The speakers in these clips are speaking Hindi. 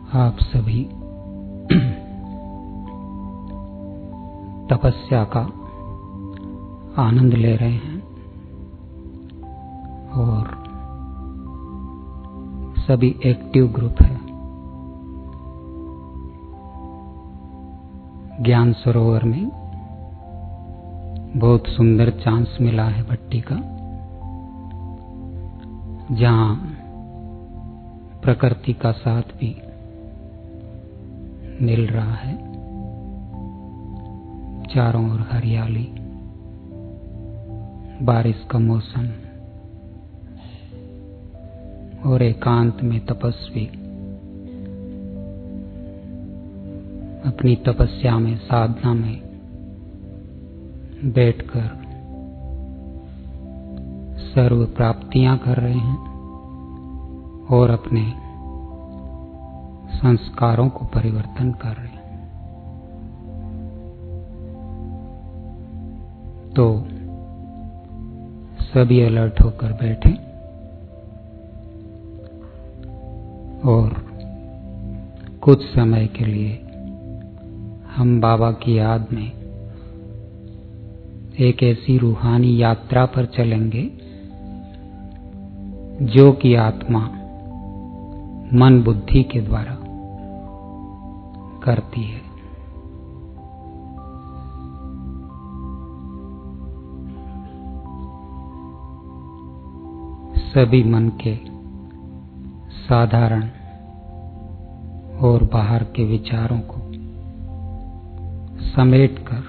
आप सभी तपस्या का आनंद ले रहे हैं और सभी एक्टिव ग्रुप है। ज्ञान सरोवर में बहुत सुंदर चांस मिला है भट्टी का, जहां प्रकृति का साथ भी मिल रहा है। चारों ओर हरियाली, बारिश का मौसम और एकांत में तपस्वी अपनी तपस्या में, साधना में बैठकर सर्व प्राप्तियां कर रहे हैं और अपने संस्कारों को परिवर्तन कर रहे हैं। तो सभी अलर्ट होकर बैठे और कुछ समय के लिए हम बाबा की याद में एक ऐसी रूहानी यात्रा पर चलेंगे जो कि आत्मा मन बुद्धि के द्वारा करती है। सभी मन के साधारण और बाहर के विचारों को समेटकर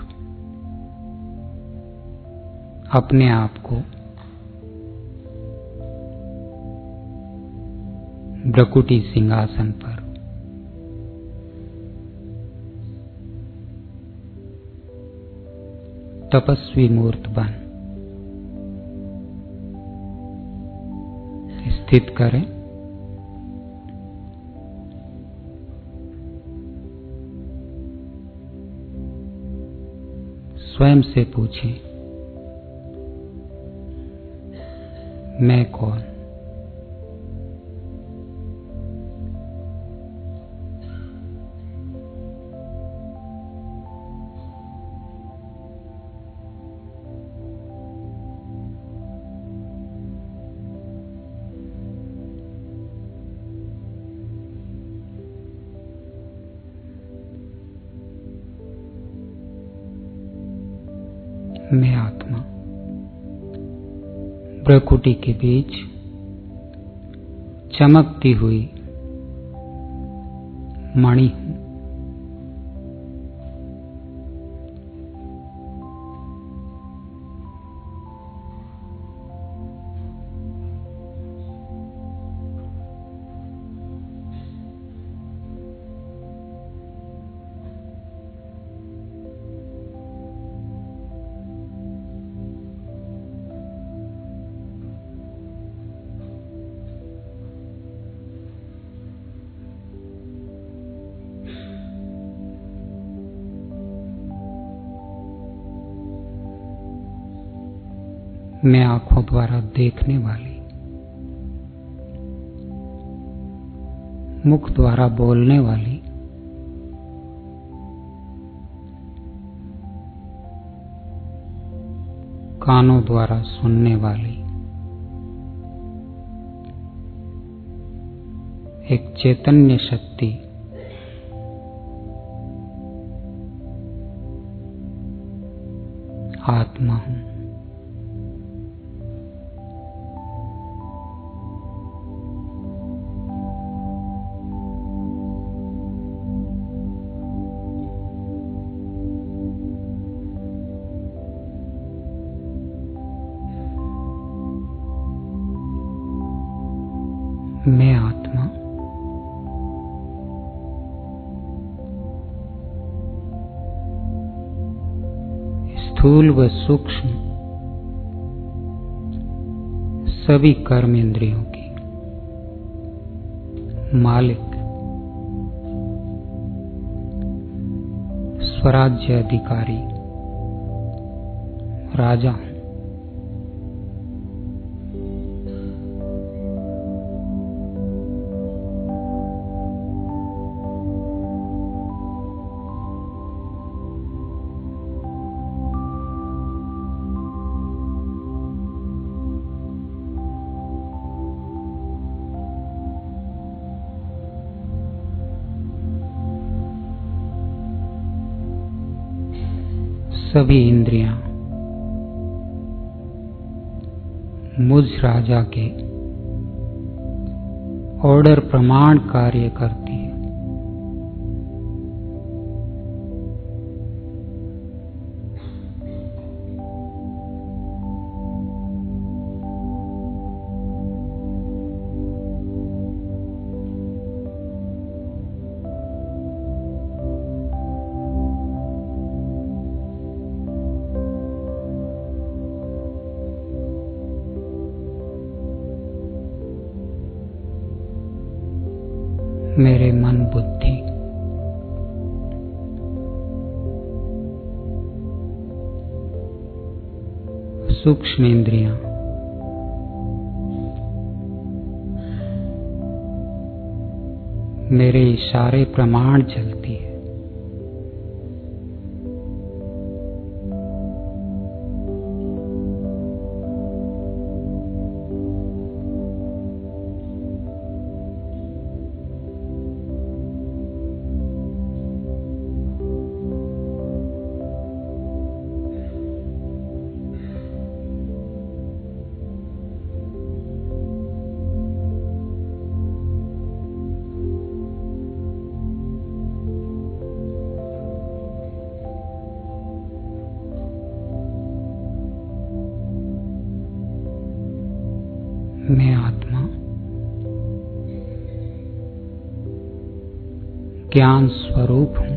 अपने आप को भ्रकुटी सिंहासन पर तपस्वी मूर्त बन स्थित करें। स्वयं से पूछें, मैं कौन? मैं आत्मा भ्रकुटी के बीच चमकती हुई मणि हूं। मैं आंखों द्वारा देखने वाली, मुख द्वारा बोलने वाली, कानों द्वारा सुनने वाली एक चैतन्य शक्ति आत्मा हूं। मैं आत्मा स्थूल व सूक्ष्म सभी कर्म इंद्रियों की मालिक, स्वराज्य अधिकारी, राजा हूं। सभी इंद्रियां मुझ राजा के ऑर्डर प्रमाण कार्य करती है। मेरे मन बुद्धि सूक्ष्म इंद्रियां मेरे इशारे प्रमाण चलती है। मैं आत्मा ज्ञान स्वरूप हूं।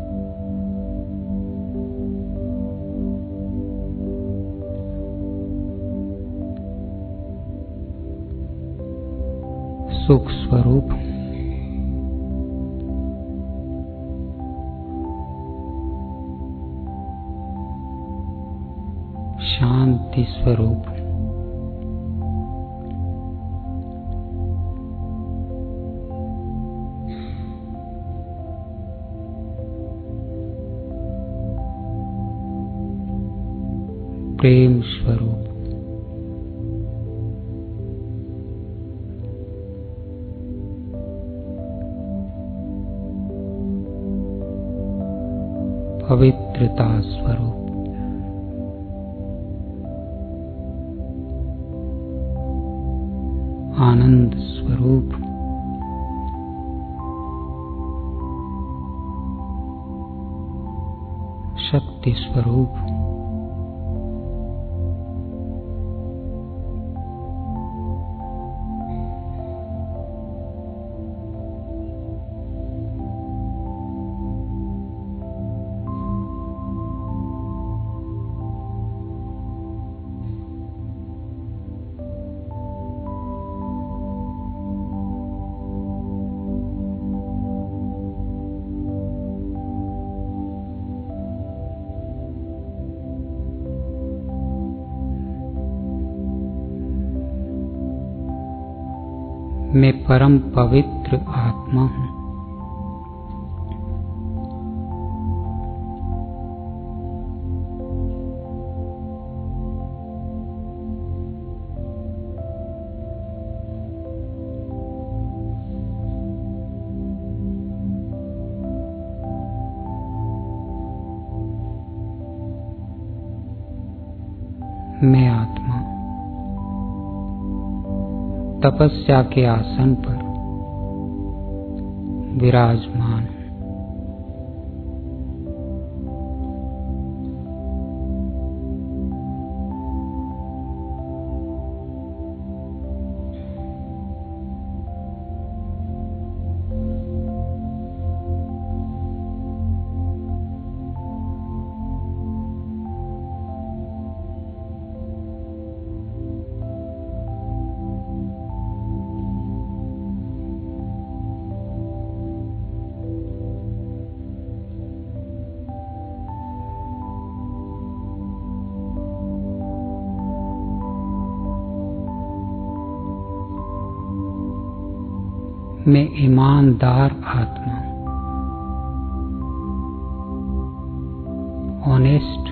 सुख स्वरूप हूं। शांति स्वरूप हूं। प्रेम स्वरूप, पवित्रता स्वरूप, आनंद स्वरूप, शक्ति स्वरूप, मैं परम पवित्र आत्मा हूं। मैं आत्मा तपस्या के आसन पर विराजमान हूं। मैं ईमानदार आत्मा हूं, ऑनेस्ट।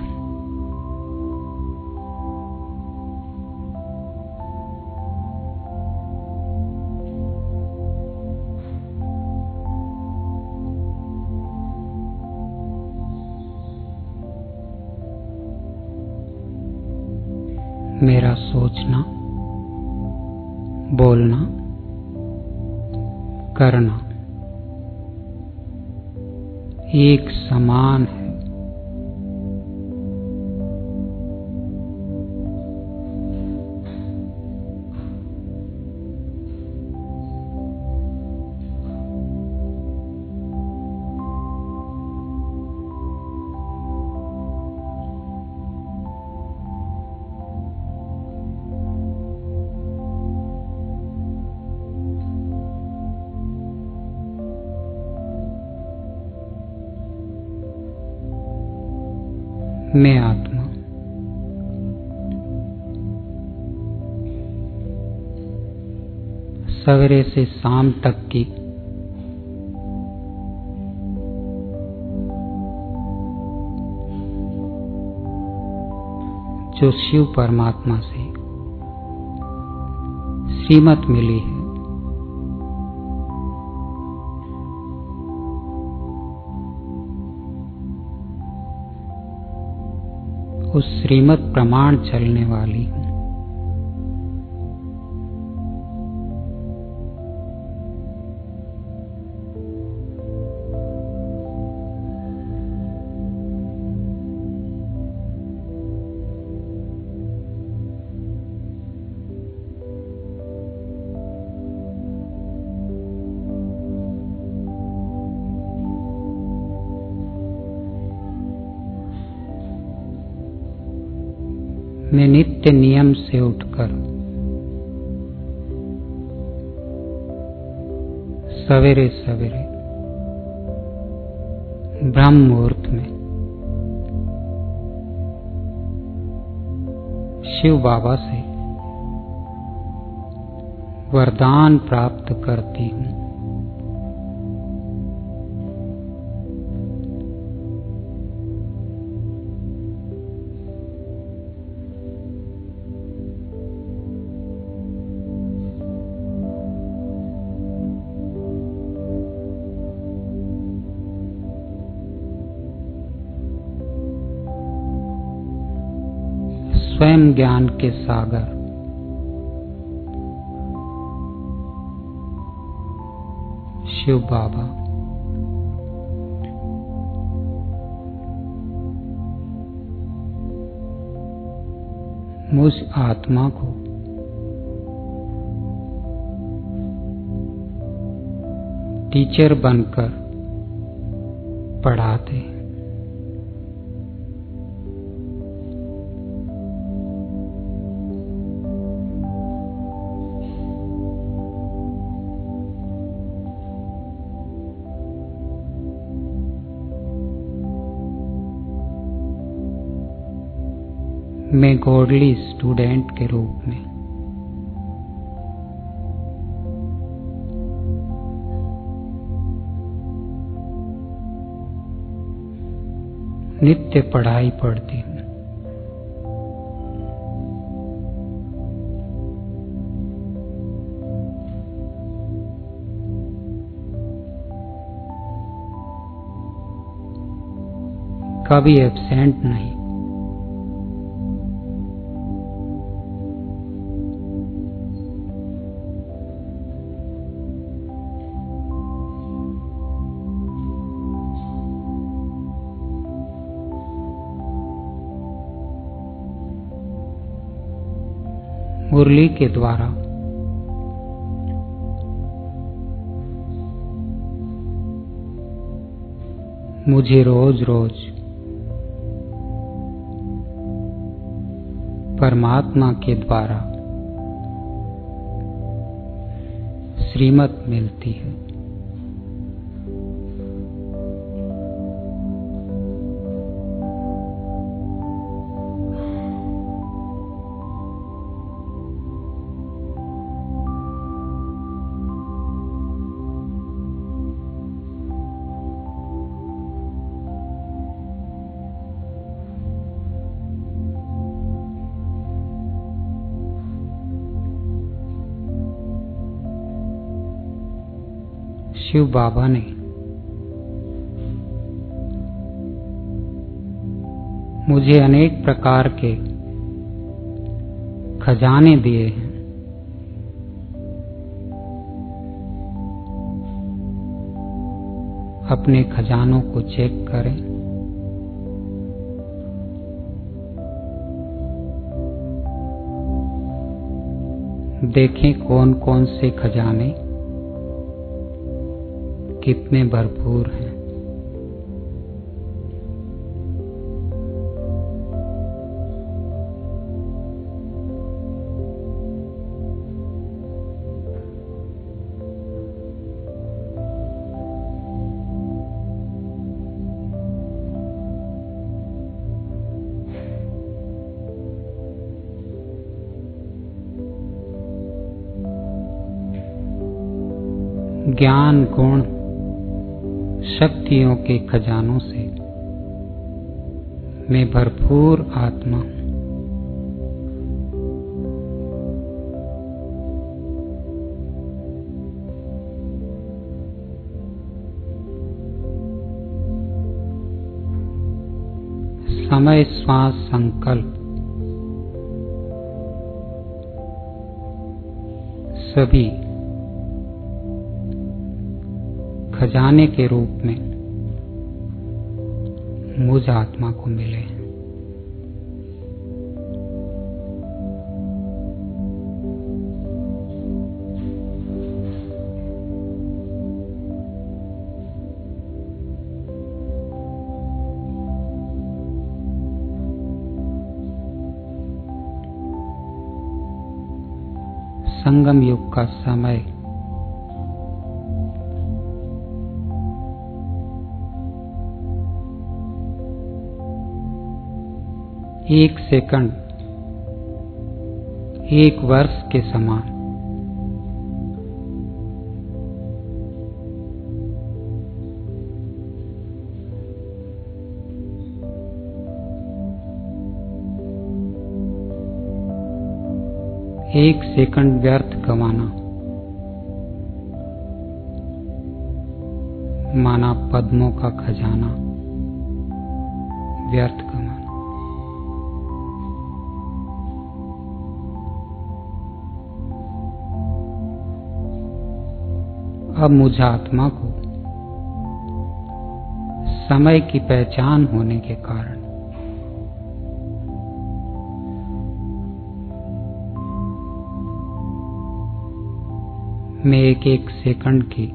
मेरा सोचना, बोलना, करना एक समान है। मैं आत्मा सवेरे से शाम तक की जो शिव परमात्मा से श्रीमत मिली है, उस श्रीमत प्रमाण चलने वाली हूँ। मैं नित्य नियम से उठकर सवेरे सवेरे ब्रह्म मुहूर्त में शिव बाबा से वरदान प्राप्त करती हूँ। स्वयं ज्ञान के सागर शिव बाबा मुझ आत्मा को टीचर बनकर पढ़ाते हैं। मैं गॉडली स्टूडेंट के रूप में नित्य पढ़ाई पढ़ती हूँ। कभी एब्सेंट नहीं। मुरली के द्वारा मुझे रोज रोज परमात्मा के द्वारा श्रीमत मिलती है। शिव बाबा ने मुझे अनेक प्रकार के खजाने दिए हैं। अपने खजानों को चेक करें। देखें कौन कौन से खजाने कितने भरपूर हैं। ज्ञान गुण शक्तियों के खजानों से मैं भरपूर आत्मा हूं। समय श्वास संकल्प सभी खजाने के रूप में मुझ आत्मा को मिले हैं। संगम युग का समय एक सेकंड एक वर्ष के समान। एक सेकंड व्यर्थ गंवाना माना पद्मों का खजाना व्यर्थ गंवाना। अब मुझ आत्मा को समय की पहचान होने के कारण मैं एक एक सेकंड की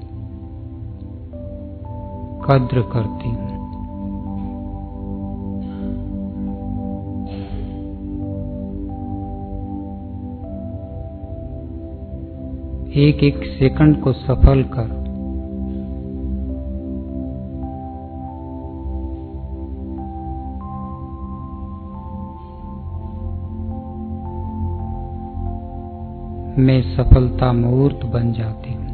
कद्र करती हूं। एक एक सेकंड को सफल कर मैं सफलता मूर्त बन जाती हूं।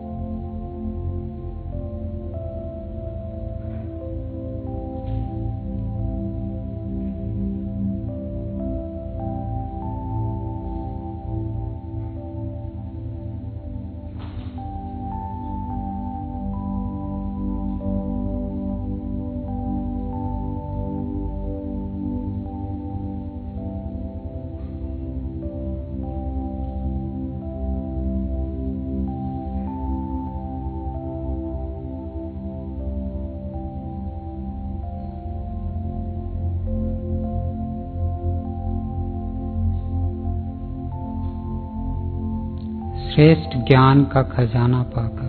श्रेष्ठ ज्ञान का खजाना पाकर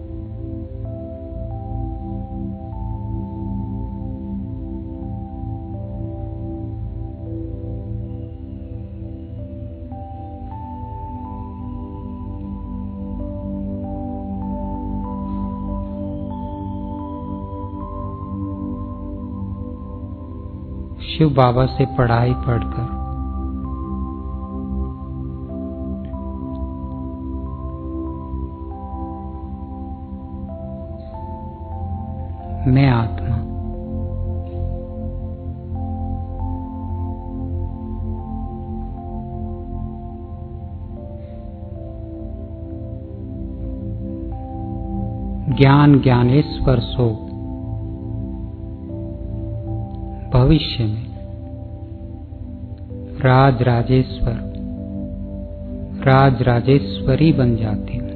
शिव बाबा से पढ़ाई पढ़कर मैं आत्मा ज्ञान ज्ञानेश्वर सो भविष्य में राज राजेश्वर राज राजेश्वरी बन जाती हूँ।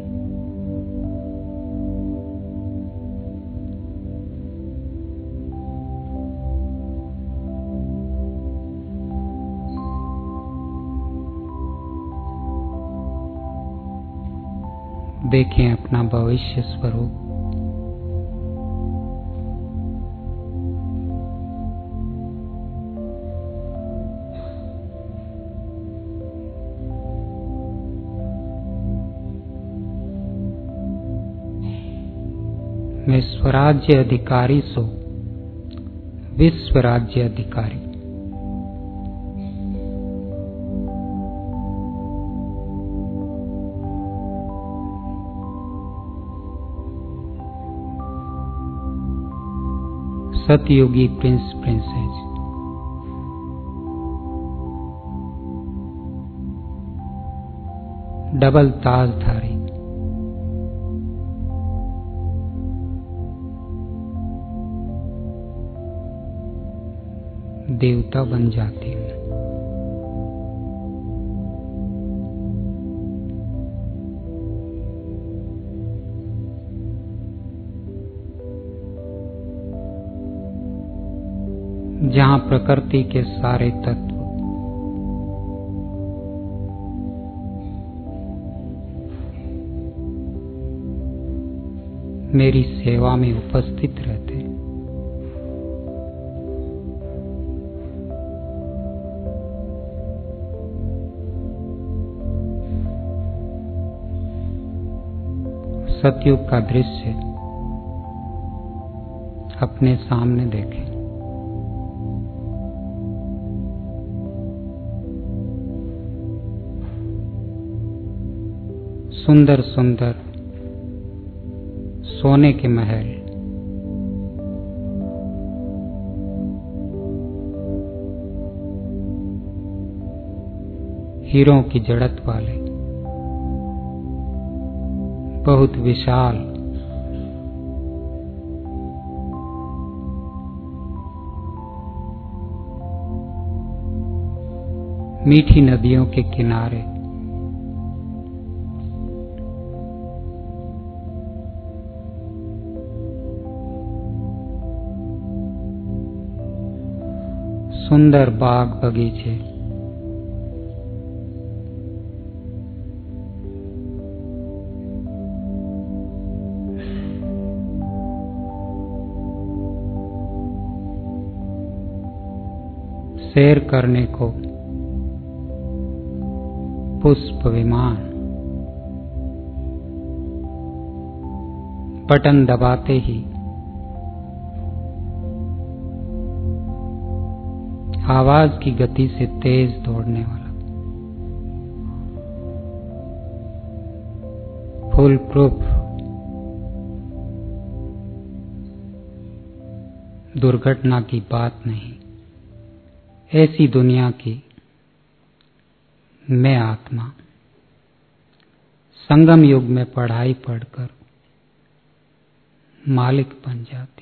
देखें अपना भविष्य स्वरूप। मैं स्वराज्य अधिकारी सो विश्व राज्य अधिकारी। सतयुगी प्रिंस प्रिंसेस। डबल ताजधारी। देवता बन जाती हूँ। जहाँ प्रकृति के सारे तत्व मेरी सेवा में उपस्थित रहते हैं। सतयुग का दृश्य अपने सामने देखें। सुंदर सुंदर सोने के महल, हीरों की जड़त वाले, बहुत विशाल, मीठी नदियों के किनारे, सुंदर बाग बगीचे, सैर करने को पुष्प विमान, बटन दबाते ही आवाज की गति से तेज दौड़ने वाला, फुल प्रूफ, दुर्घटना की बात नहीं, ऐसी दुनिया की मैं आत्मा संगम युग में पढ़ाई पढ़कर मालिक बन जाती।